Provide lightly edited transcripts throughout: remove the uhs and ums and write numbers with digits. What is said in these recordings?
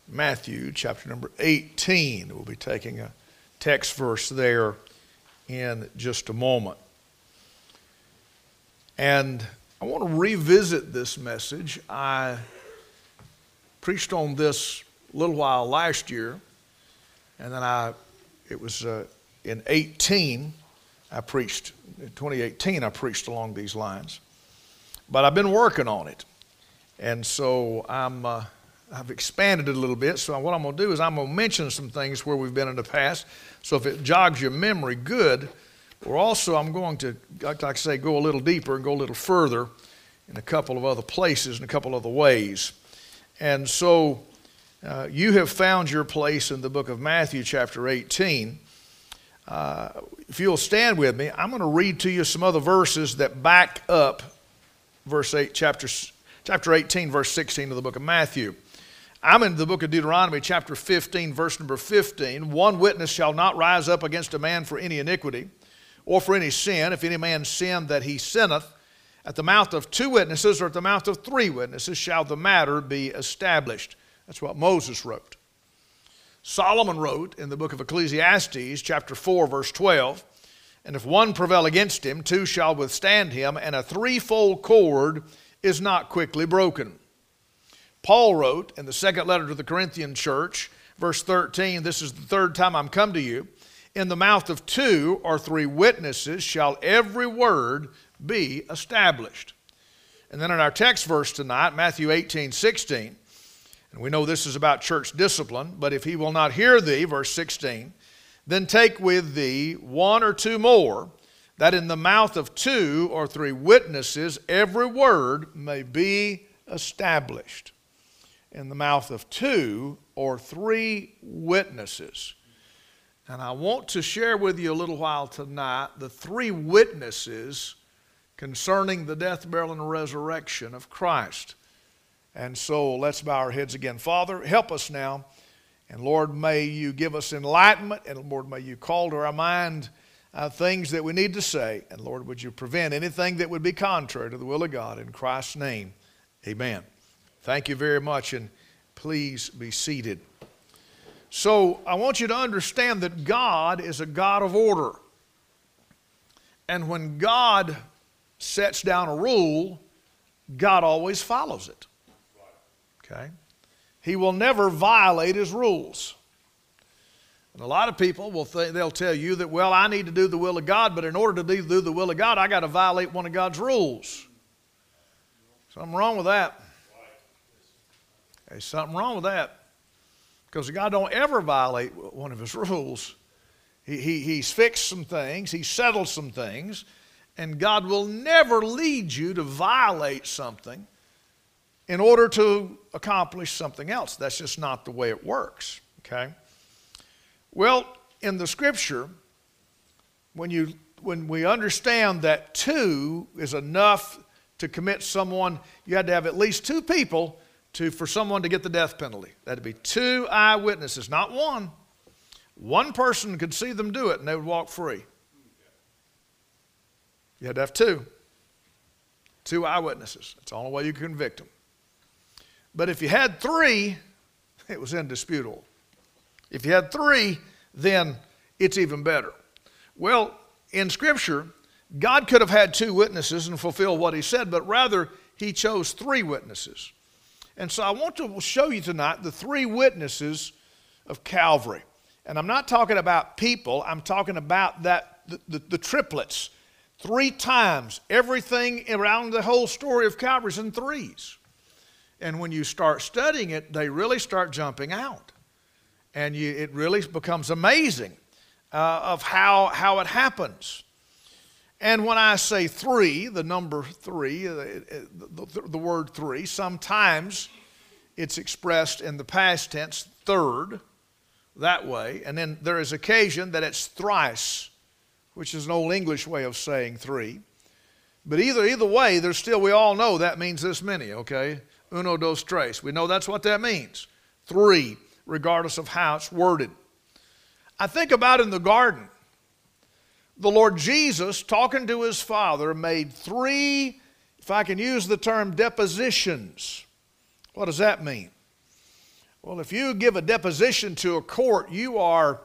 Matthew chapter number 18. We'll be taking a text verse there in just a moment. And I want to revisit this message. I preached on this a little while last year, and then it was in 18, in 2018 I preached along these lines. But I've been working on it. And so I've expanded it a little bit. So what I'm going to do is I'm going to mention some things where we've been in the past. So if it jogs your memory, good. Or also I'm going to, like I say, go a little deeper and go a little further in a couple of other places and a couple other ways. And so you have found your place in the book of Matthew chapter 18. If you'll stand with me, I'm going to read to you some other verses that back up verse 8, chapter 18, verse 16 of the book of Matthew. I'm in the book of Deuteronomy, chapter 15, verse number 15. One witness shall not rise up against a man for any iniquity or for any sin. If any man sin that he sinneth, at the mouth of two witnesses or at the mouth of three witnesses shall the matter be established. That's what Moses wrote. Solomon wrote in the book of Ecclesiastes, chapter 4, verse 12, and if one prevail against him, two shall withstand him, and a threefold cord is not quickly broken. Paul wrote in the second letter to the Corinthian church, verse 13, this is the third time I'm come to you, in the mouth of two or three witnesses shall every word be established. And then in our text verse tonight, Matthew 18, 16, and we know this is about church discipline, but if he will not hear thee, verse 16, then take with thee one or two more, that in the mouth of two or three witnesses every word may be established. In the mouth of two or three witnesses. And I want to share with you a little while tonight the three witnesses concerning the death, burial, and resurrection of Christ. And so let's bow our heads again. Father, help us now. And Lord, may you give us enlightenment. And Lord, may you call to our mind things that we need to say. And Lord, would you prevent anything that would be contrary to the will of God. In Christ's name, amen. Thank you very much, and please be seated. So I want you to understand that God is a God of order. And when God sets down a rule, God always follows it. Okay? He will never violate his rules. And a lot of people they'll tell you that, well, I need to do the will of God, but in order to do the will of God, I got to violate one of God's rules. Something wrong with that. There's something wrong with that. Because God don't ever violate one of his rules. He's fixed some things. He's settled some things. And God will never lead you to violate something in order to accomplish something else. That's just not the way it works. Okay? Well, in the Scripture, when we understand that two is enough to commit someone, you had to have at least two people for someone to get the death penalty. That'd be two eyewitnesses, not one. One person could see them do it and they would walk free. You had to have two. Two eyewitnesses. That's the only way you could convict them. But if you had three, it was indisputable. If you had three, then it's even better. Well, in Scripture, God could have had two witnesses and fulfilled what he said, but rather he chose three witnesses. And so I want to show you tonight the three witnesses of Calvary. And I'm not talking about people, I'm talking about the triplets. Three times. Everything around the whole story of Calvary is in threes. And when you start studying it, they really start jumping out. And it really becomes amazing of how it happens. And when I say three, the number three, the word three, sometimes it's expressed in the past tense, third, that way. And then there is occasion that it's thrice, which is an old English way of saying three. But either way, we all know that means this many, okay? Uno, dos, tres. We know that's what that means. Three, regardless of how it's worded. I think about in the garden. The Lord Jesus, talking to his Father, made three, if I can use the term, depositions. What does that mean? Well, if you give a deposition to a court, you are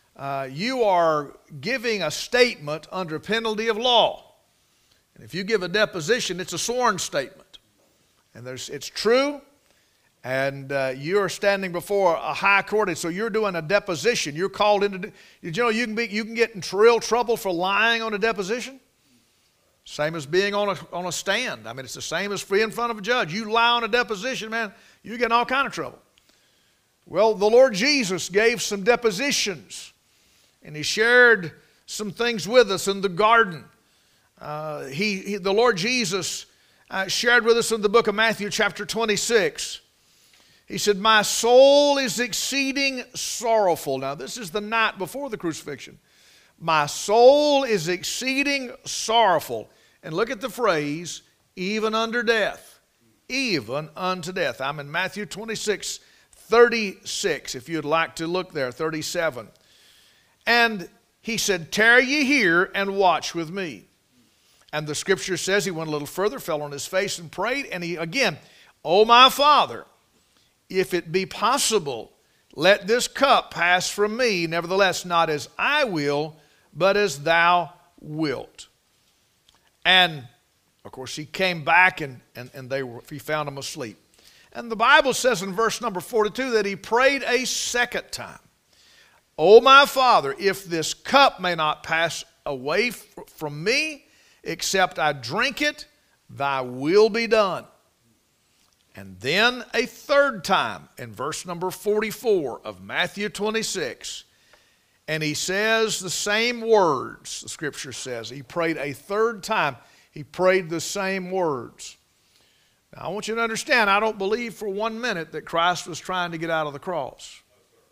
giving a statement under penalty of law. And if you give a deposition, it's a sworn statement. And it's true, and you're standing before a high court, and so you're doing a deposition. You're called into, you can get in real trouble for lying on a deposition. Same as being on a stand. I mean, it's the same as being in front of a judge. You lie on a deposition, man, you get in all kind of trouble. Well, the Lord Jesus gave some depositions, and He shared some things with us in the garden. The Lord Jesus shared with us in the book of Matthew chapter 26. He said, my soul is exceeding sorrowful. Now, this is the night before the crucifixion. My soul is exceeding sorrowful. And look at the phrase, even unto death. Even unto death. I'm in Matthew 26, 36, if you'd like to look there, 37. And He said, tarry ye here and watch with me. And the scripture says he went a little further, fell on his face and prayed. And he again, O my Father, if it be possible, let this cup pass from me. Nevertheless, not as I will, but as thou wilt. And, of course, he came back and he found them asleep. And the Bible says in verse number 42 that he prayed a second time. O my Father, if this cup may not pass away from me, except I drink it, thy will be done. And then a third time in verse number 44 of Matthew 26. And he says the same words, the scripture says. He prayed a third time. He prayed the same words. Now, I want you to understand, I don't believe for 1 minute that Christ was trying to get out of the cross.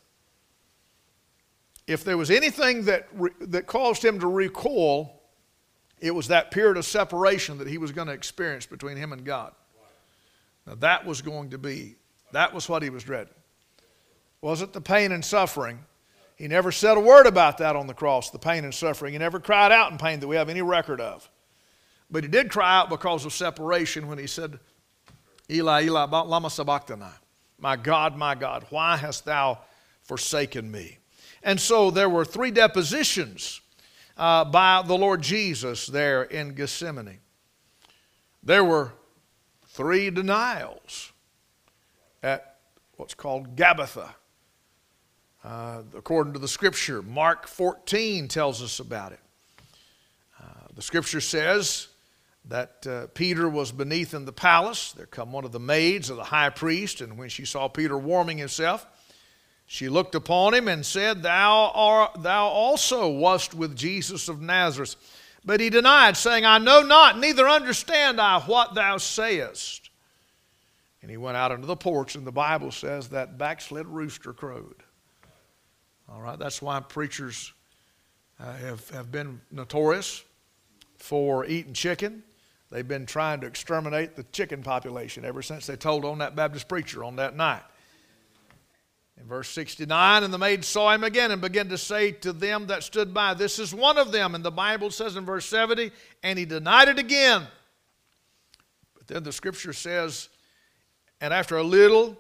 If there was anything that caused him to recoil, it was that period of separation that he was going to experience between him and God. Now, that was what he was dreading. Wasn't the pain and suffering. He never said a word about that on the cross, the pain and suffering. He never cried out in pain that we have any record of. But he did cry out because of separation when he said, Eli, Eli, lama sabachthani. My God, why hast thou forsaken me? And so there were 3 depositions by the Lord Jesus there in Gethsemane. There were 3 denials at what's called Gabbatha. According to the scripture, Mark 14 tells us about it. The scripture says that Peter was beneath in the palace. There come one of the maids of the high priest, and when she saw Peter warming himself, she looked upon him and said, Thou also wast with Jesus of Nazareth. But he denied, saying, I know not, neither understand I what thou sayest. And he went out into the porch, and the Bible says that backslid rooster crowed. All right, that's why preachers have been notorious for eating chicken. They've been trying to exterminate the chicken population ever since they told on that Baptist preacher on that night. In verse 69, and the maid saw him again and began to say to them that stood by, This is one of them. And the Bible says in verse 70, and he denied it again. But then the scripture says, and after a little,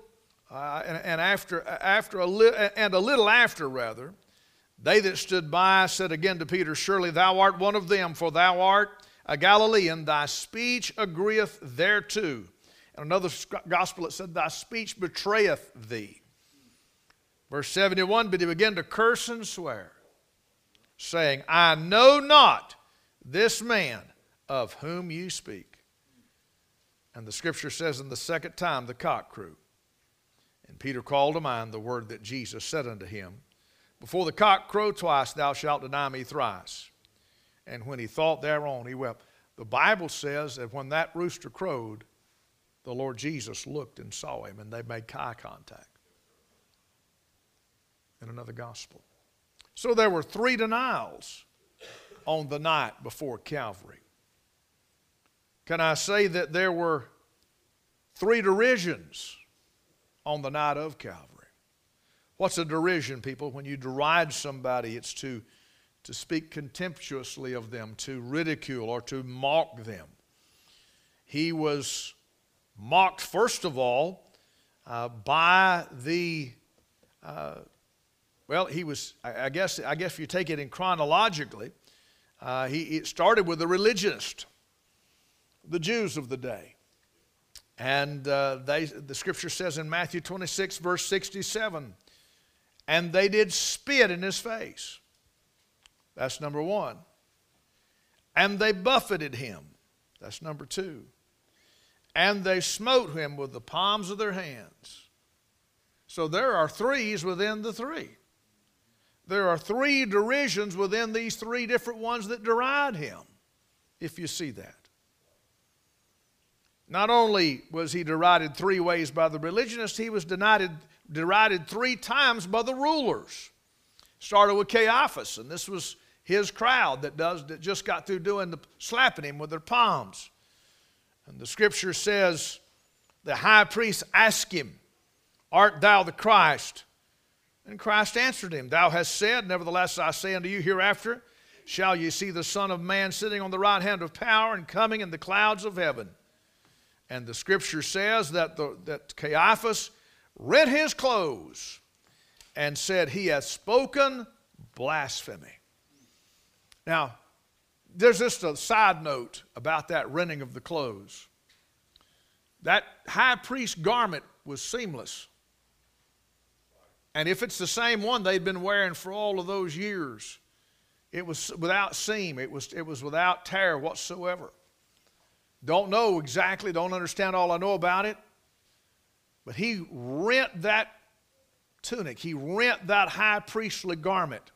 they that stood by said again to Peter, Surely thou art one of them, for thou art a Galilean, thy speech agreeth thereto. In another gospel it said, Thy speech betrayeth thee. Verse 71, but he began to curse and swear, saying, I know not this man of whom you speak. And the scripture says, in the second time the cock crew. And Peter called to mind the word that Jesus said unto him, Before the cock crow twice, thou shalt deny me thrice. And when he thought thereon, he wept. The Bible says that when that rooster crowed, the Lord Jesus looked and saw him, and they made eye contact. In another gospel. So there were 3 denials on the night before Calvary. Can I say that there were 3 derisions on the night of Calvary? What's a derision, people? When you deride somebody, it's to speak contemptuously of them, to ridicule or to mock them. He was mocked, first of all, by the, well, he was, I guess if you take it in chronologically, it started with the religionists, the Jews of the day. And the scripture says in Matthew 26, verse 67, and they did spit in his face. That's number one. And they buffeted him. That's number two. And they smote him with the palms of their hands. So there are threes within the three. There are three derisions within these three different ones that deride him, if you see that. Not only was he derided three ways by the religionists, he was derided three times by the rulers. Started with Caiaphas, and this was his crowd that just got through slapping him with their palms. And the scripture says, the high priest asked him, art thou the Christ? And Christ answered him, thou hast said, nevertheless I say unto you, hereafter shall ye see the Son of Man sitting on the right hand of power and coming in the clouds of heaven. And the scripture says that Caiaphas rent his clothes and said, he hath spoken blasphemy. Now, there's just a side note about that renting of the clothes. That high priest garment was seamless. And if it's the same one they'd been wearing for all of those years, it was without seam. It was without tear whatsoever. Don't know exactly, don't understand all I know about it. But he rent that tunic. He rent that high priestly garment.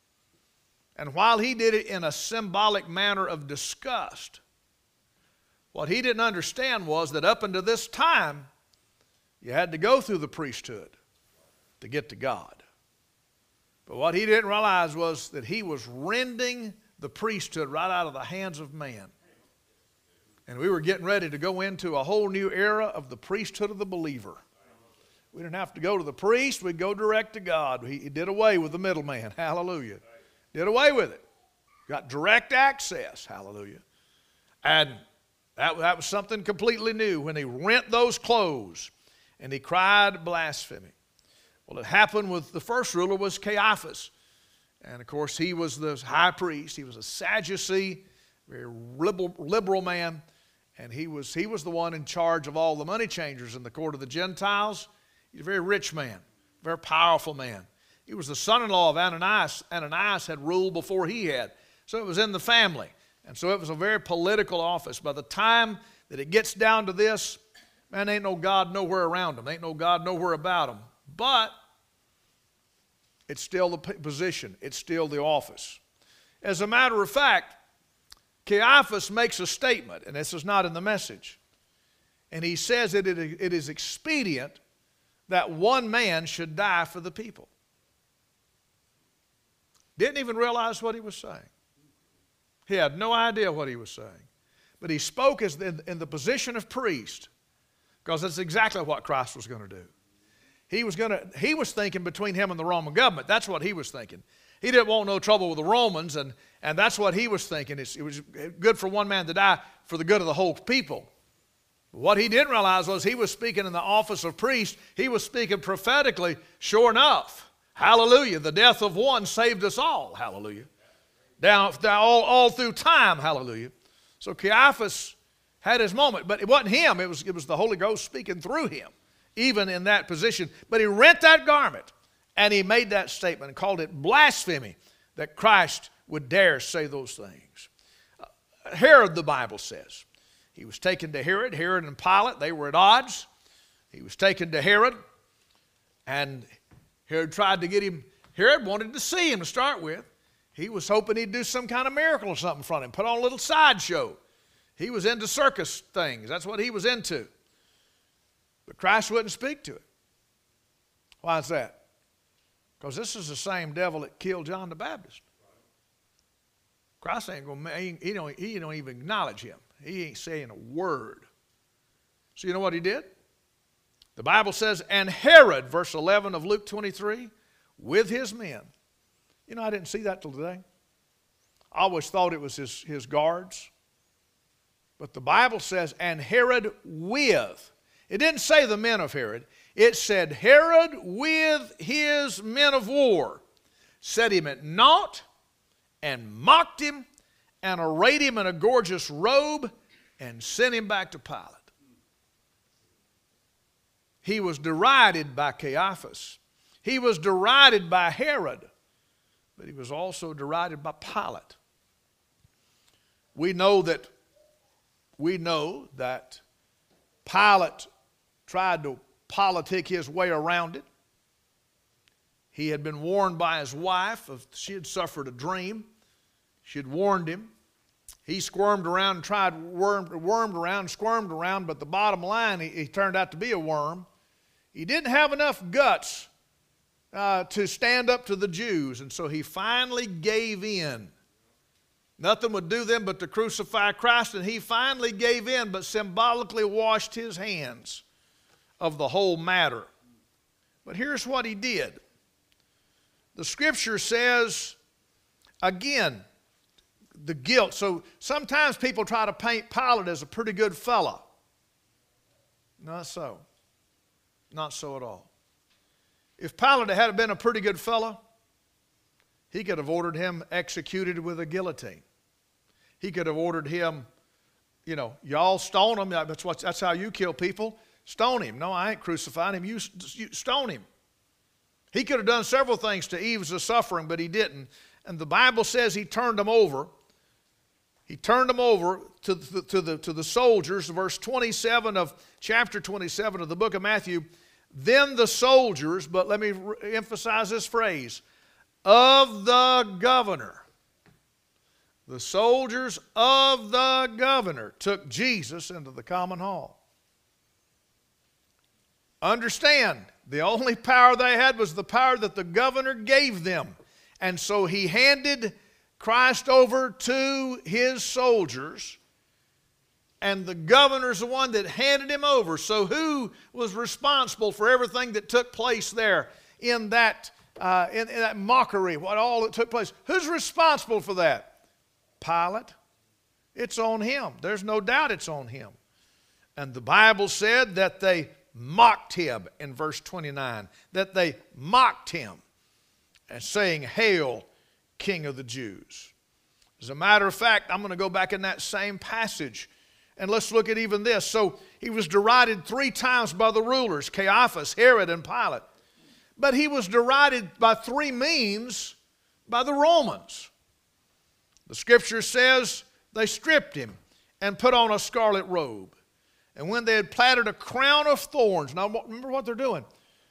And while he did it in a symbolic manner of disgust, what he didn't understand was that up until this time, you had to go through the priesthood to get to God. But what he didn't realize was that he was rending the priesthood right out of the hands of man. And we were getting ready to go into a whole new era of the priesthood of the believer. We didn't have to go to the priest. We'd go direct to God. He did away with the middleman. Hallelujah. Did away with it. Got direct access. Hallelujah. And that was something completely new when he rent those clothes and he cried blasphemy. Well, it happened with the first ruler was Caiaphas. And, of course, he was the high priest. He was a Sadducee, very liberal man. And he was the one in charge of all the money changers in the court of the Gentiles. He's a very rich man, very powerful man. He was the son-in-law of Ananias. Ananias had ruled before he had. So it was in the family. And so it was a very political office. By the time that it gets down to this, man, ain't no God nowhere around him. Ain't no God nowhere about him. But it's still the position. It's still the office. As a matter of fact, Caiaphas makes a statement, and this is not in the message. And he says that it is expedient that one man should die for the people. Didn't even realize what he was saying. He had no idea what he was saying. But he spoke as in the position of priest, because that's exactly what Christ was going to do. He was thinking between him and the Roman government. That's what he was thinking. He didn't want no trouble with the Romans, and that's what he was thinking. It was good for one man to die for the good of the whole people. What he didn't realize was he was speaking in the office of priest. He was speaking prophetically, sure enough. Hallelujah. The death of one saved us all. Hallelujah. Down all through time. Hallelujah. So Caiaphas had his moment, but it wasn't him. It was the Holy Ghost speaking through him, even in that position. But he rent that garment, and he made that statement and called it blasphemy that Christ would dare say those things. Herod, the Bible says. He was taken to Herod. Herod and Pilate, they were at odds. He was taken to Herod, and Herod tried to get him. Herod wanted to see him to start with. He was hoping he'd do some kind of miracle or something from him, put on a little sideshow. He was into circus things. That's what he was into. But Christ wouldn't speak to it. Why is that? Because this is the same devil that killed John the Baptist. Christ ain't going to, he don't even acknowledge him. He ain't saying a word. So you know what he did? The Bible says, and Herod, verse 11 of Luke 23, with his men. You know, I didn't see that till today. I always thought it was his guards. But the Bible says, and Herod with. It didn't say the men of Herod. It said, Herod with his men of war set him at naught and mocked him and arrayed him in a gorgeous robe and sent him back to Pilate. He was derided by Caiaphas. He was derided by Herod. But he was also derided by Pilate. We know that Pilate tried to politic his way around it. He had been warned by his wife. She had suffered a dream. She had warned him. He squirmed around and tried, wormed around, squirmed around, but the bottom line, he turned out to be a worm. He didn't have enough guts to stand up to the Jews, and so he finally gave in. Nothing would do them but to crucify Christ, and he finally gave in, but symbolically washed his hands of the whole matter. But here's what he did. The Scripture says, again, the guilt. So sometimes people try to paint Pilate as a pretty good fella. Not so. Not so at all. If Pilate had been a pretty good fella, he could have ordered him executed with a guillotine. He could have ordered him, y'all stone him. That's how you kill people. Stone him. No, I ain't crucifying him. You stone him. He could have done several things to ease the suffering, but he didn't. And the Bible says he turned them over. He turned them over to the soldiers. Verse 27 of chapter 27 of the book of Matthew. Then the soldiers, but let me emphasize this phrase, of the governor. The soldiers of the governor took Jesus into the common hall. Understand, the only power they had was the power that the governor gave them. And so he handed Christ over to his soldiers, and the governor's the one that handed him over. So who was responsible for everything that took place there in that mockery, what all that took place? Who's responsible for that? Pilate. It's on him. There's no doubt it's on him. And the Bible said that they mocked him in verse 29, that they mocked him and saying, Hail, King of the Jews. As a matter of fact, I'm going to go back in that same passage and let's look at even this. So he was derided 3 times by the rulers, Caiaphas, Herod, and Pilate. But he was derided by 3 means by the Romans. The Scripture says they stripped him and put on a scarlet robe. And when they had platted a crown of thorns, now remember what they're doing.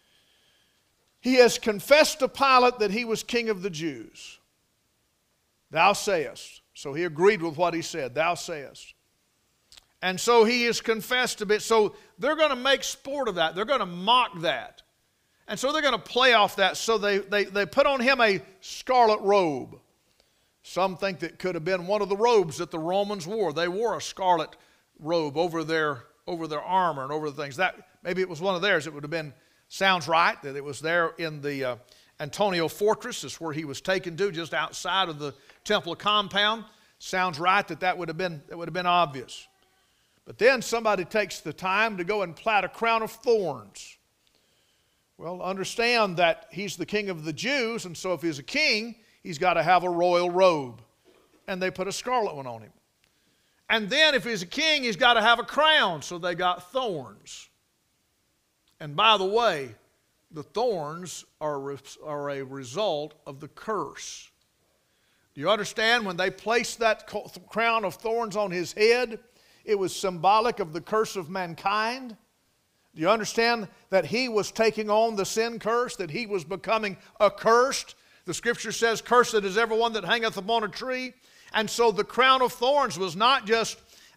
He has confessed to Pilate that he was king of the Jews. Thou sayest. So he agreed with what he said. Thou sayest. And so he has confessed a bit. So they're going to make sport of that. They're going to mock that. And so they're going to play off that. So they put on him a scarlet robe. Some think that could have been one of the robes that the Romans wore. They wore a scarlet robe over their armor and over the things. That maybe it was one of theirs. It would have been, sounds right, that it was there in the Antonia Fortress. That's where he was taken to, just outside of the temple compound. Sounds right that would have been obvious. But then somebody takes the time to go and plait a crown of thorns. Well, understand that he's the king of the Jews, and so if he's a king, he's got to have a royal robe. And they put a scarlet one on him. And then if he's a king, he's got to have a crown, so they got thorns. And by the way, the thorns are a result of the curse. Do you understand? When they placed that crown of thorns on his head, it was symbolic of the curse of mankind. Do you understand that he was taking on the sin curse, that he was becoming accursed? The Scripture says, Cursed is everyone that hangeth upon a tree. And so the crown of thorns was not just,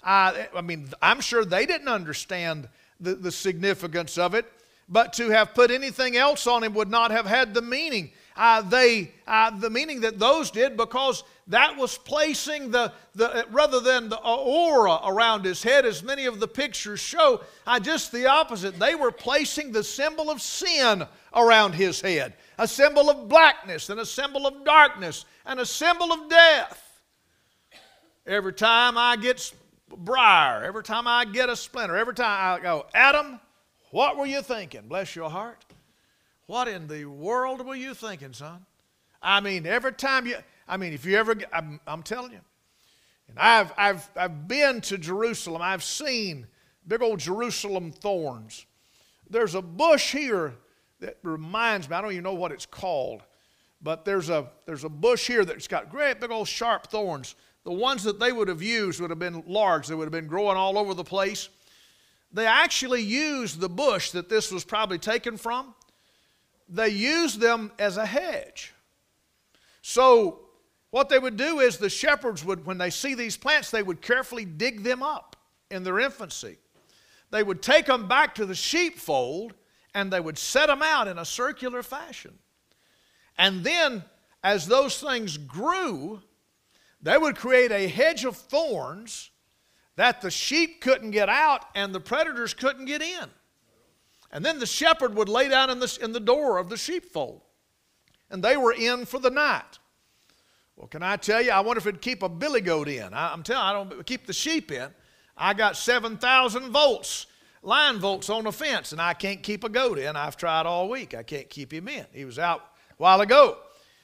I'm sure they didn't understand the significance of it, but to have put anything else on him would not have had the meaning. The meaning that those did, because that was placing rather than the aura around his head, as many of the pictures show, just the opposite. They were placing the symbol of sin around his head, a symbol of blackness and a symbol of darkness and a symbol of death. Every time I get briar, every time I get a splinter, every time I go, Adam, What were you thinking? Bless your heart. What in the world were you thinking, son? I mean, every time if you ever, I'm telling you. And I've been to Jerusalem. I've seen big old Jerusalem thorns. There's a bush here that reminds me, I don't even know what it's called, but there's a bush here that's got great big old sharp thorns. The ones that they would have used would have been large. They would have been growing all over the place. They actually used the bush that this was probably taken from. They used them as a hedge. So what they would do is the shepherds would, when they see these plants, they would carefully dig them up in their infancy. They would take them back to the sheepfold and they would set them out in a circular fashion. And then as those things grew, they would create a hedge of thorns that the sheep couldn't get out and the predators couldn't get in. And then the shepherd would lay down in the door of the sheepfold. And they were in for the night. Well, can I tell you, I wonder if it'd keep a billy goat in. I'm telling you, I don't keep the sheep in. I got 7,000 volts, line volts on the fence, and I can't keep a goat in. I've tried all week. I can't keep him in. He was out a while ago.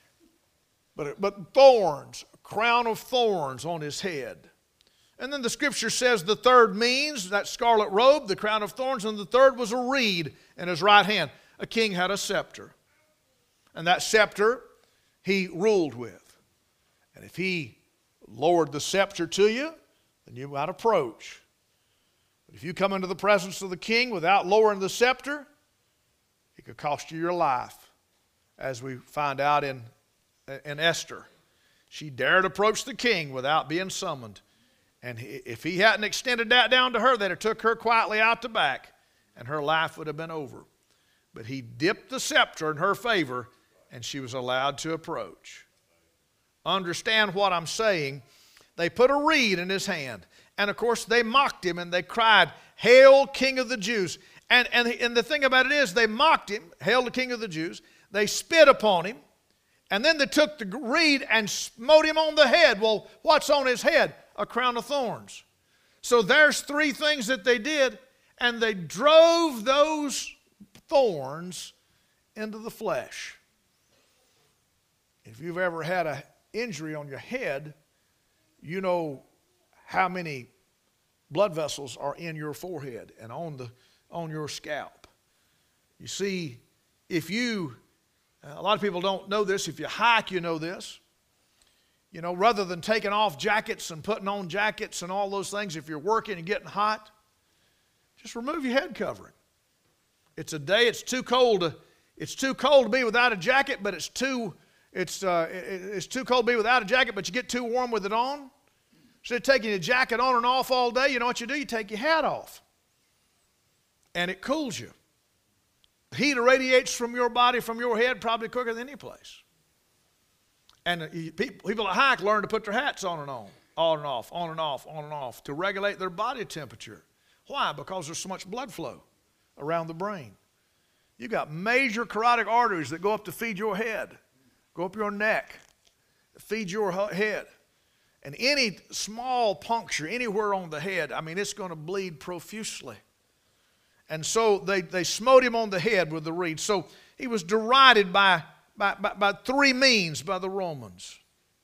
But thorns, a crown of thorns on his head. And then the scripture says the third means, that scarlet robe, the crown of thorns, and the third was a reed in his right hand. A king had a scepter. And that scepter he ruled with. And if he lowered the scepter to you, then you might approach. But if you come into the presence of the king without lowering the scepter, it could cost you your life. As we find out in Esther. She dared approach the king without being summoned. And if he hadn't extended that down to her, they'd have took her quietly out the back, and her life would have been over. But he dipped the scepter in her favor, and she was allowed to approach. Understand what I'm saying. They put a reed in his hand. And of course, they mocked him, and they cried, "Hail, King of the Jews." And the thing about it is, they mocked him, "Hail, the King of the Jews." They spit upon him. And then they took the reed and smote him on the head. Well, what's on his head? A crown of thorns. So there's three things that they did, and they drove those thorns into the flesh. If you've ever had an injury on your head, you know how many blood vessels are in your forehead and on your scalp. You see, a lot of people don't know this. If you hike, you know this. You know, rather than taking off jackets and putting on jackets and all those things, if you're working and getting hot, just remove your head covering. It's too cold to be without a jacket, but it's too cold to be without a jacket, but you get too warm with it on. Instead of taking your jacket on and off all day, you know what you do? You take your hat off. And it cools you. The heat radiates from your body, from your head, probably quicker than any place. And people that hike learn to put their hats on and off, on and off, to regulate their body temperature. Why? Because there's so much blood flow around the brain. You've got major carotid arteries that go up to feed your head, go up your neck, feed your head. And any small puncture anywhere on the head, it's going to bleed profusely. And so they smote him on the head with the reed. So he was derided by three means by the Romans.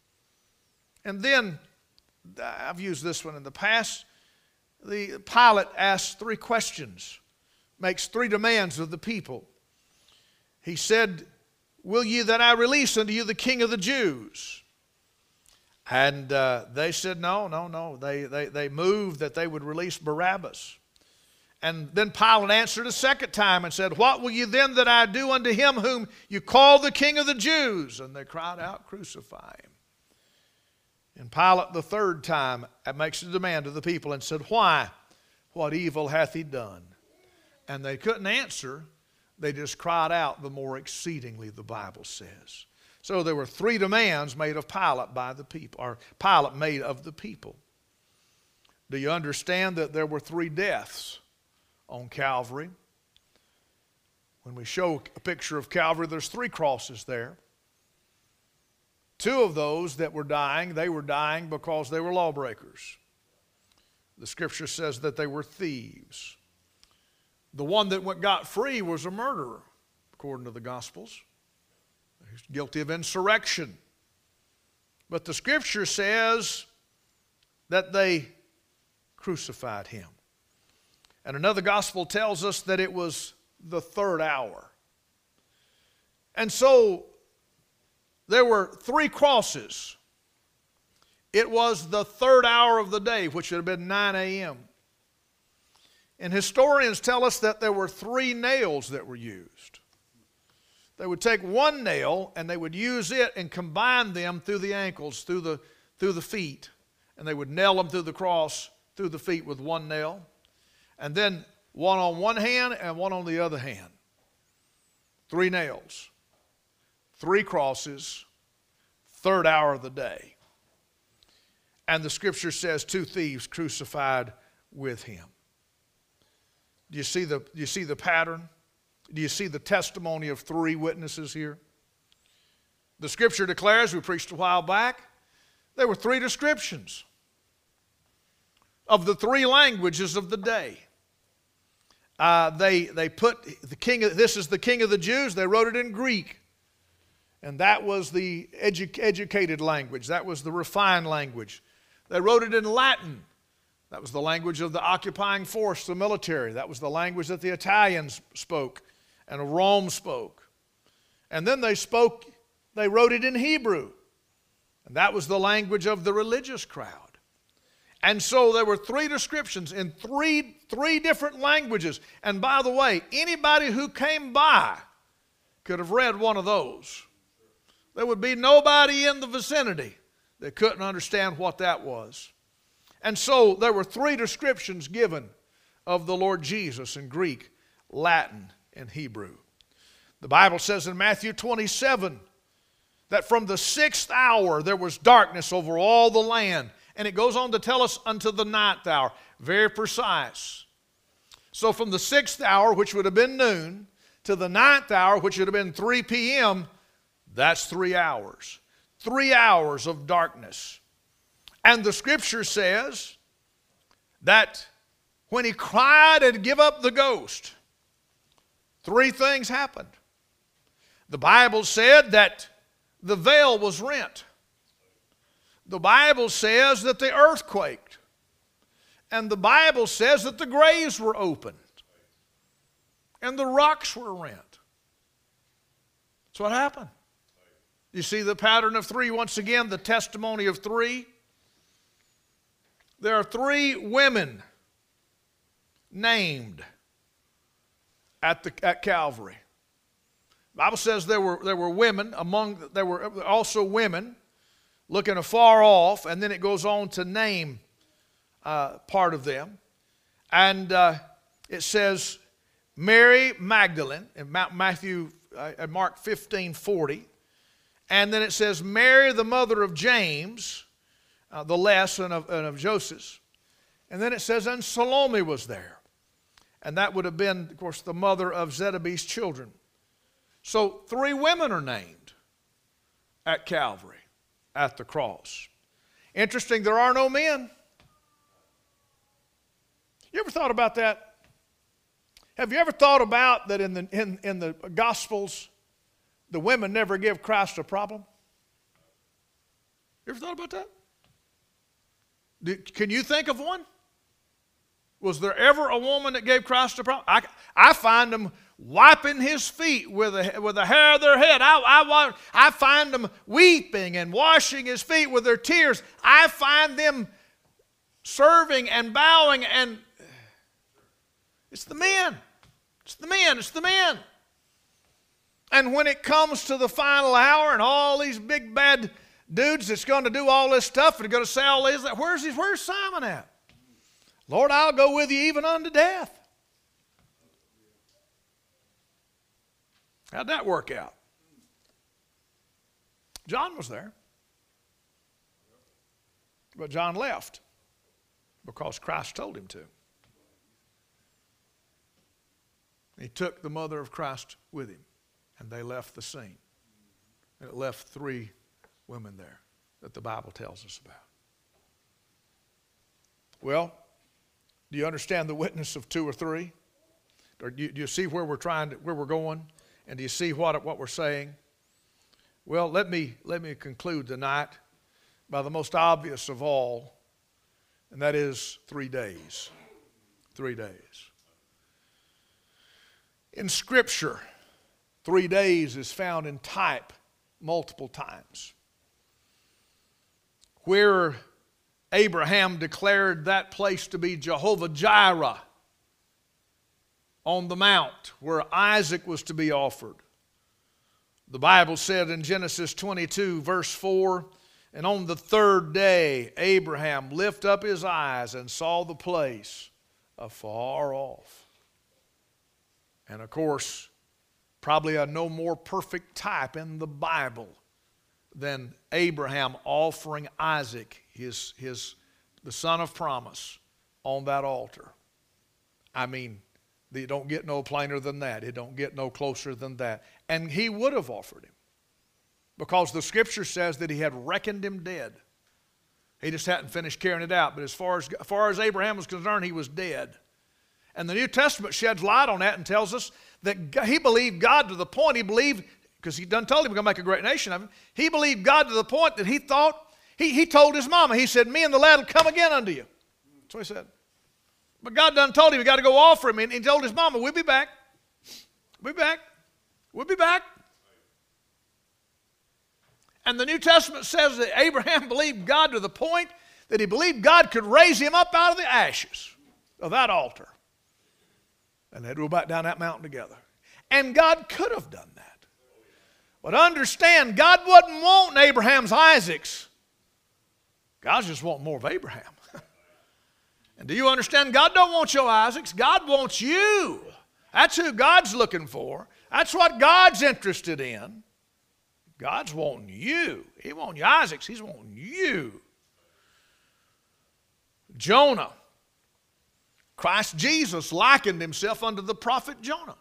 And then, I've used this one in the past, the Pilate asks three questions, makes three demands of the people. He said, "Will ye that I release unto you the King of the Jews?" And they said, no. They moved that they would release Barabbas. And then Pilate answered a second time and said, "What will you then that I do unto him whom you call the King of the Jews?" And they cried out, "Crucify him." And Pilate the third time makes a demand of the people and said, "Why? What evil hath he done?" And they couldn't answer. They just cried out the more exceedingly, the Bible says. So there were three demands made of Pilate by the people, or Pilate made of the people. Do you understand that there were three deaths on Calvary? When we show a picture of Calvary, there's three crosses there. Two of those that were dying, they were dying because they were lawbreakers. The scripture says that they were thieves. The one that got free was a murderer, according to the Gospels. He's guilty of insurrection. But the Scripture says that they crucified him. And another gospel tells us that it was the third hour. And so there were 3 crosses. It was the third hour of the day, which would have been 9 a.m. And historians tell us that there were 3 nails that were used. They would take one nail and they would use it and combine them through the ankles, through the feet. And they would nail them through the cross, through the feet with one nail. And then one on one hand and one on the other hand. 3 nails, 3 crosses, third hour of the day. And the Scripture says 2 thieves crucified with him. Do you see the pattern? Do you see the testimony of 3 witnesses here? The Scripture declares, we preached a while back, there were 3 descriptions of the 3 languages of the day. They put the king. This is the King of the Jews. They wrote it in Greek, and that was the educated language. That was the refined language. They wrote it in Latin. That was the language of the occupying force, the military. That was the language that the Italians spoke and Rome spoke. And then they wrote it in Hebrew. And that was the language of the religious crowd. And so there were 3 descriptions in three different languages. And by the way, anybody who came by could have read one of those. There would be nobody in the vicinity that couldn't understand what that was. And so there were 3 descriptions given of the Lord Jesus in Greek, Latin, and Hebrew. The Bible says in Matthew 27 that from the 6th hour there was darkness over all the land. And it goes on to tell us unto the 9th hour. Very precise. So from the 6th hour, which would have been noon, to the 9th hour, which would have been 3 p.m., that's 3 hours. 3 hours of darkness. And the Scripture says that when he cried and give up the ghost, 3 things happened. The Bible said that the veil was rent. The Bible says that the earth quaked. And the Bible says that the graves were opened. And the rocks were rent. That's what happened. You see the pattern of 3. Once again, the testimony of 3. There are 3 women named at Calvary. The Bible says there were women there were also women looking afar off, and then it goes on to name part of them. And it says Mary Magdalene in Mark 15:40. And then it says Mary, the mother of James, the less, and of Joseph. And then it says, and Salome was there. And that would have been, of course, the mother of Zebedee's children. So 3 women are named at Calvary, at the cross. Interesting, there are no men. You ever thought about that? Have you ever thought about that in the Gospels, the women never give Christ a problem? You ever thought about that? Can you think of one? Was there ever a woman that gave Christ a problem? I find them wiping his feet with the hair of their head. I find them weeping and washing his feet with their tears. I find them serving and bowing, and it's the men. It's the men. It's the men. And when it comes to the final hour and all these big bad dudes that's going to do all this stuff and are going to say all this, where's Simon at? Lord, I'll go with you even unto death. How'd that work out? John was there. But John left because Christ told him to. He took the mother of Christ with him, and they left the scene. And it left 3 women there that the Bible tells us about. Well, do you understand the witness of 2 or 3? Or do you see where we're going? And do you see what we're saying? Well, let me conclude tonight by the most obvious of all, and that is 3 days. 3 days. In Scripture, 3 days is found in type multiple times. Where Abraham declared that place to be Jehovah Jireh on the mount where Isaac was to be offered. The Bible said in Genesis 22, verse 4, and on the third day Abraham lifted up his eyes and saw the place afar off. And of course, probably a no more perfect type in the Bible than Abraham offering Isaac, the son of promise, on that altar. I mean, it don't get no plainer than that. It don't get no closer than that. And he would have offered him, because the Scripture says that he had reckoned him dead. He just hadn't finished carrying it out. But as far as Abraham was concerned, he was dead. And the New Testament sheds light on that and tells us that he believed God to the point, he believed, because he done told him he's going to make a great nation of him, he believed God to the point that he thought, he told his mama, he said, me and the lad will come again unto you. That's what he said. But God done told him he got to go offer him, and he told his mama, we'll be back. We'll be back. We'll be back. And the New Testament says that Abraham believed God to the point that he believed God could raise him up out of the ashes of that altar. And they'd go back down that mountain together. And God could have done that. But understand, God wasn't wanting Abraham's Isaacs. God's just wanting more of Abraham. And do you understand? God don't want your Isaacs. God wants you. That's who God's looking for. That's what God's interested in. God's wanting you. He wants your Isaacs. He's wanting you. Jonah. Christ Jesus likened himself unto the prophet Jonah.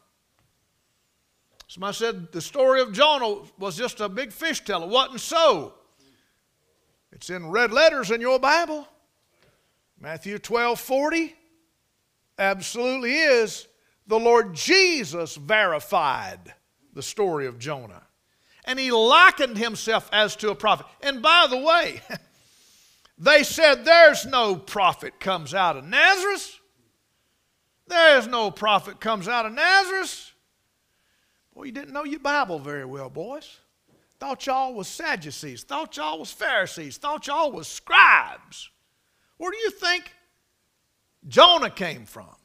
Somebody said the story of Jonah was just a big fish tale. It wasn't so. It's in red letters in your Bible. Matthew 12:40 absolutely is. The Lord Jesus verified the story of Jonah. And he likened himself as to a prophet. And by the way, they said there's no prophet comes out of Nazareth. There's no prophet comes out of Nazareth. Boy, you didn't know your Bible very well, boys. Thought y'all was Sadducees. Thought y'all was Pharisees. Thought y'all was scribes. Where do you think Jonah came from?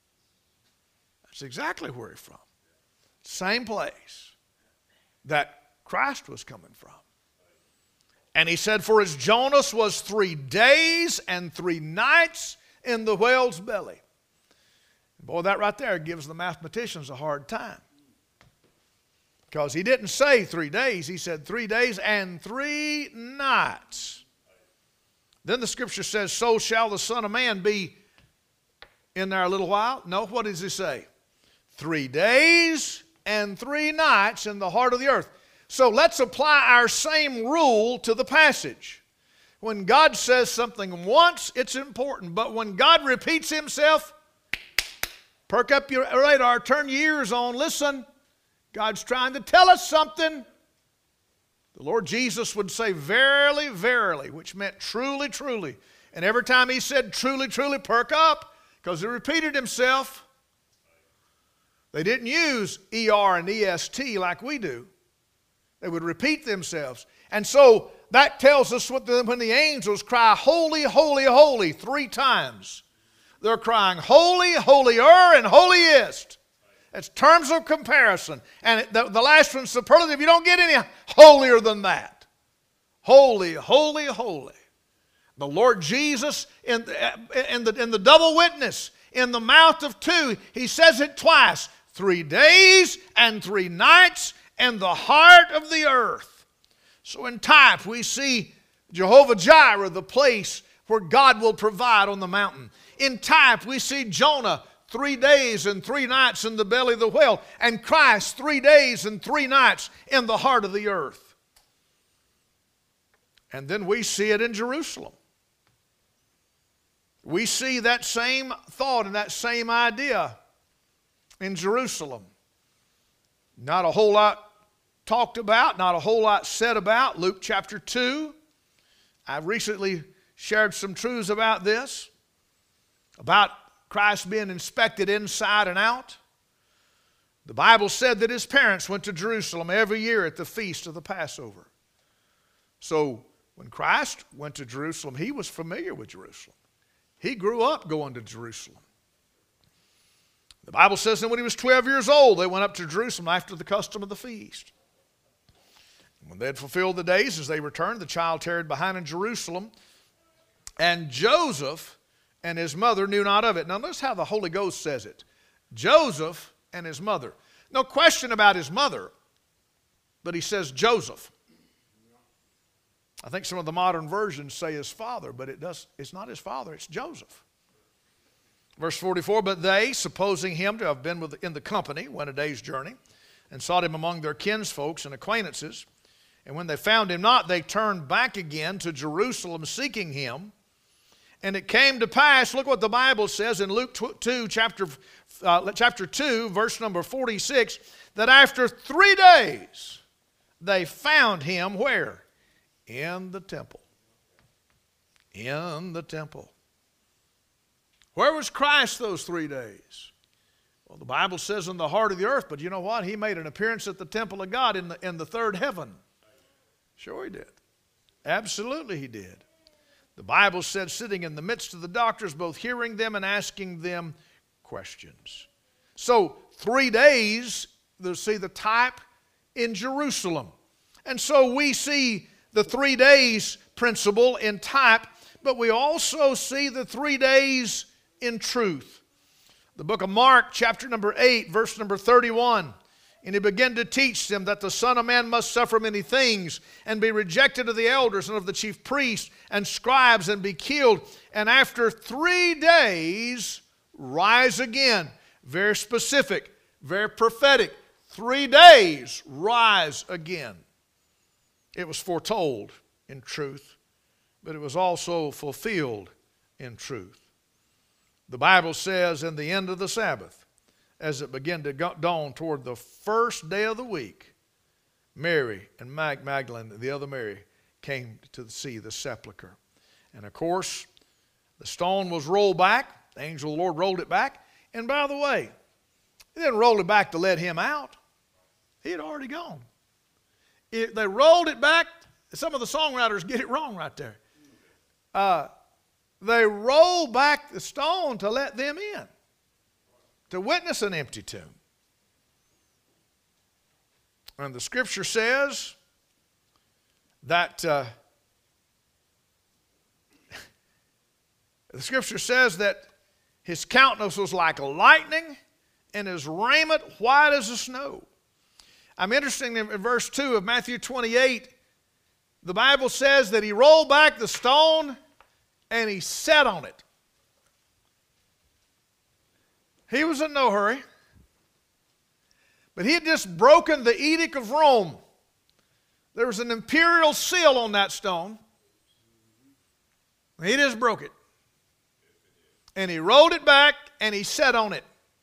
That's exactly where he's from. Same place that Christ was coming from. And he said, for as Jonas was 3 days and 3 nights in the whale's belly. Boy, that right there gives the mathematicians a hard time. Because he didn't say 3 days. He said 3 days and 3 nights. Then the Scripture says, so shall the Son of Man be in there a little while. No, what does he say? 3 days and 3 nights in the heart of the earth. So let's apply our same rule to the passage. When God says something once, it's important. But when God repeats himself, perk up your radar, turn your ears on, listen. God's trying to tell us something. The Lord Jesus would say, verily, verily, which meant truly, truly. And every time he said truly, truly, perk up, because he repeated himself. They didn't use ER and EST like we do. They would repeat themselves. And so that tells us when the angels cry, holy, holy, holy, 3 times. They're crying, holy, holier, and holiest. That's terms of comparison. And the last one's superlative. You don't get any holier than that. Holy, holy, holy. The Lord Jesus in the double witness, in the mouth of 2, he says it twice. 3 days and 3 nights in the heart of the earth. So in type we see Jehovah Jireh, the place where God will provide on the mountain. In type we see Jonah 3 days and 3 nights in the belly of the whale, and Christ 3 days and 3 nights in the heart of the earth. And then we see it in Jerusalem. We see that same thought and that same idea in Jerusalem. Not a whole lot talked about, not a whole lot said about. Luke chapter 2. I've recently shared some truths about this, about Christ being inspected inside and out. The Bible said that his parents went to Jerusalem every year at the feast of the Passover. So when Christ went to Jerusalem, he was familiar with Jerusalem. He grew up going to Jerusalem. The Bible says that when he was 12 years old, they went up to Jerusalem after the custom of the feast. When they had fulfilled the days, as they returned, the child tarried behind in Jerusalem, and Joseph and his mother knew not of it. Now notice how the Holy Ghost says it. Joseph and his mother. No question about his mother, but he says Joseph. I think some of the modern versions say his father, but it's not his father, it's Joseph. Verse 44, but they, supposing him to have been in the company, went a day's journey, and sought him among their kinsfolks and acquaintances. And when they found him not, they turned back again to Jerusalem, seeking him. And it came to pass, look what the Bible says in Luke 2, chapter 2, verse number 46, that after 3 days they found him where? In the temple. In the temple. Where was Christ those 3 days? Well, the Bible says in the heart of the earth, but you know what? He made an appearance at the temple of God in the third heaven. Sure he did. Absolutely he did. The Bible said sitting in the midst of the doctors, both hearing them and asking them questions. So 3 days, they'll see the type in Jerusalem. And so we see the 3 days principle in type, but we also see the 3 days in truth. The book of Mark, chapter number 8, verse number 31. And he began to teach them that the Son of Man must suffer many things and be rejected of the elders and of the chief priests and scribes and be killed. And after 3 days, rise again. Very specific, very prophetic. 3 days, rise again. It was foretold in truth, but it was also fulfilled in truth. The Bible says in the end of the Sabbath, as it began to dawn toward the first day of the week, Mary and Magdalene, the other Mary, came to see the sepulcher. And of course, the stone was rolled back. The angel of the Lord rolled it back. And by the way, he didn't roll it back to let him out. He had already gone. They rolled it back. Some of the songwriters get it wrong right there. They rolled back the stone to let them in, to witness an empty tomb. And the scripture says that his countenance was like lightning and his raiment white as the snow. I'm interested in verse 2 of Matthew 28. The Bible says that he rolled back the stone and he sat on it. He was in no hurry. But he had just broken the edict of Rome. There was an imperial seal on that stone. He just broke it. And he rolled it back and he sat on it.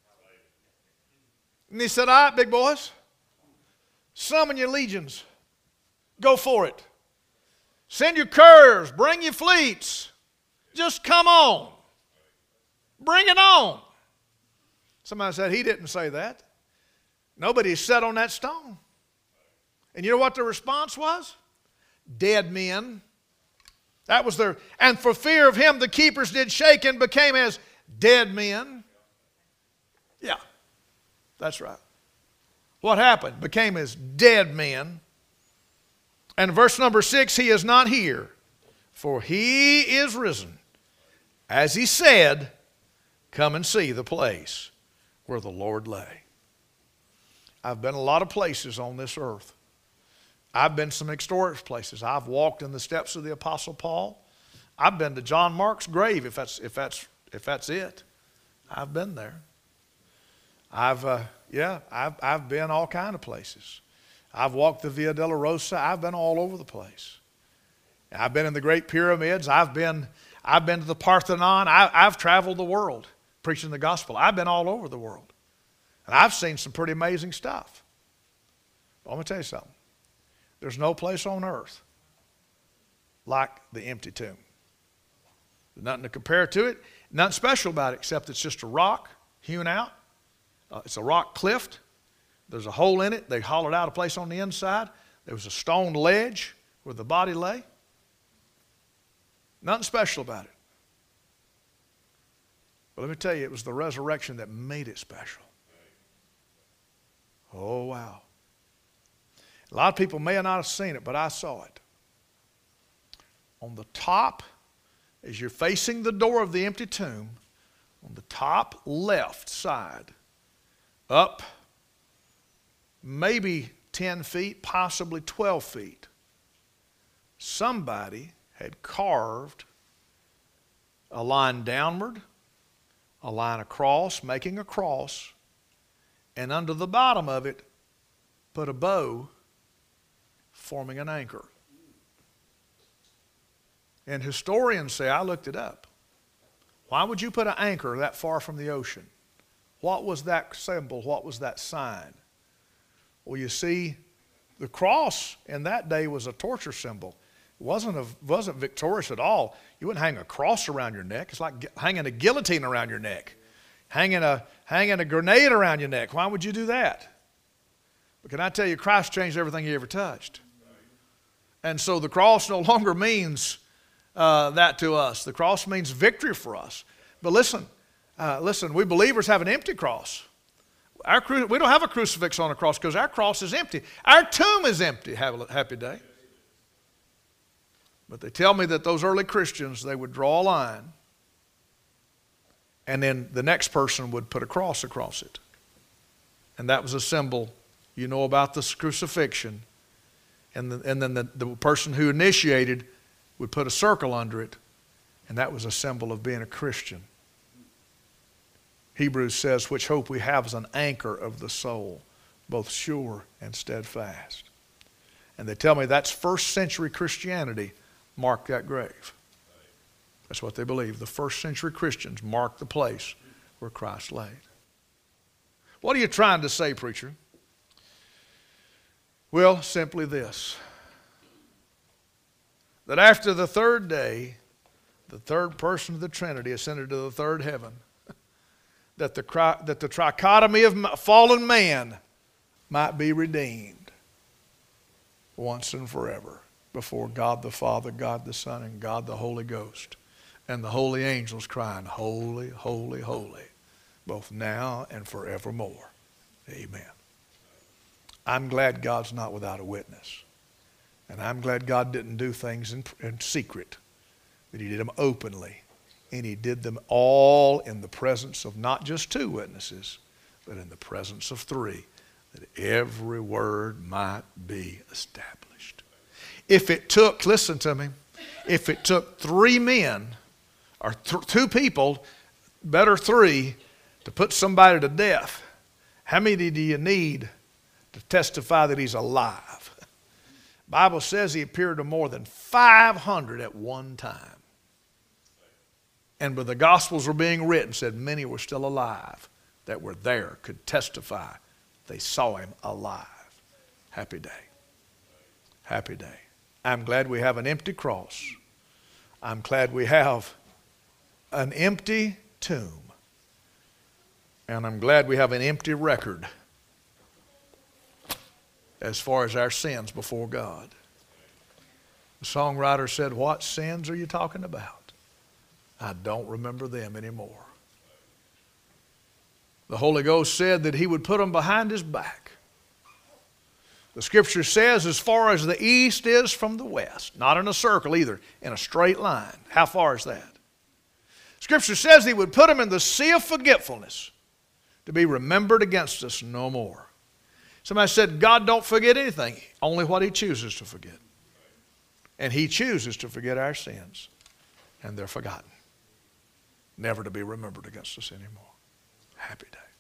And he said, all right, big boys, summon your legions. Go for it. Send your couriers. Bring your fleets. Just come on. Bring it on. Somebody said he didn't say that. Nobody sat on that stone. And you know what the response was? Dead men. That was their, and for fear of him the keepers did shake and became as dead men. Yeah, that's right. What happened? Became as dead men. And verse number 6, he is not here, for he is risen. As he said, come and see the place where the Lord lay. I've been a lot of places on this earth. I've been some historic places. I've walked in the steps of the Apostle Paul. I've been to John Mark's grave, if that's it. I've been there. I've been all kind of places. I've walked the Via Dolorosa. I've been all over the place. I've been in the Great Pyramids. I've been to the Parthenon. I've traveled the world preaching the gospel. I've been all over the world. And I've seen some pretty amazing stuff. But let me tell you something. There's no place on earth like the empty tomb. There's nothing to compare to it. Nothing special about it except it's just a rock hewn out. It's a rock cliff. There's a hole in it. They hollowed out a place on the inside. There was a stone ledge where the body lay. Nothing special about it. But let me tell you, it was the resurrection that made it special. Oh, wow. A lot of people may not have seen it, but I saw it. On the top, as you're facing the door of the empty tomb, on the top left side, up maybe 10 feet, possibly 12 feet, somebody had carved a line downward, a line across, making a cross, and under the bottom of it put a bow forming an anchor. And historians say, I looked it up, why would you put an anchor that far from the ocean? What was that symbol? What was that sign? Well, you see, the cross in that day was a torture symbol. It wasn't victorious at all. You wouldn't hang a cross around your neck. It's like hanging a guillotine around your neck, hanging a grenade around your neck. Why would you do that? But can I tell you, Christ changed everything he ever touched. And so the cross no longer means that to us. The cross means victory for us. But listen, we believers have an empty cross. We don't have a crucifix on a cross because our cross is empty. Our tomb is empty. Have a happy day. But they tell me that those early Christians, they would draw a line, and then the next person would put a cross across it. And that was a symbol, you know, about the crucifixion. And then the person who initiated would put a circle under it, and that was a symbol of being a Christian. Hebrews says, which hope we have is an anchor of the soul, both sure and steadfast. And they tell me that's first century Christianity marked that grave. That's what they believe. The first century Christians marked the place where Christ laid. What are you trying to say, preacher? Well, simply this. That after the third day, the third person of the Trinity ascended to the third heaven, that the trichotomy of fallen man might be redeemed once and forever before God the Father, God the Son, and God the Holy Ghost, and the holy angels crying, holy, holy, holy, both now and forevermore. Amen. I'm glad God's not without a witness. And I'm glad God didn't do things in secret, but he did them openly. And he did them all in the presence of not just two witnesses, but in the presence of three, that every word might be established. If it took, listen to me, if it took three men, or two people, better three, to put somebody to death, how many do you need to testify that he's alive? The Bible says he appeared to more than 500 at one time. And when the Gospels were being written, said many were still alive that were there, could testify they saw him alive. Happy day. Happy day. I'm glad we have an empty cross. I'm glad we have an empty tomb. And I'm glad we have an empty record as far as our sins before God. The songwriter said, what sins are you talking about? I don't remember them anymore. The Holy Ghost said that he would put them behind his back. The scripture says as far as the east is from the west, not in a circle either, in a straight line. How far is that? Scripture says he would put them in the sea of forgetfulness to be remembered against us no more. Somebody said, God don't forget anything, only what he chooses to forget. And he chooses to forget our sins, and they're forgotten, never to be remembered against us anymore. Happy day.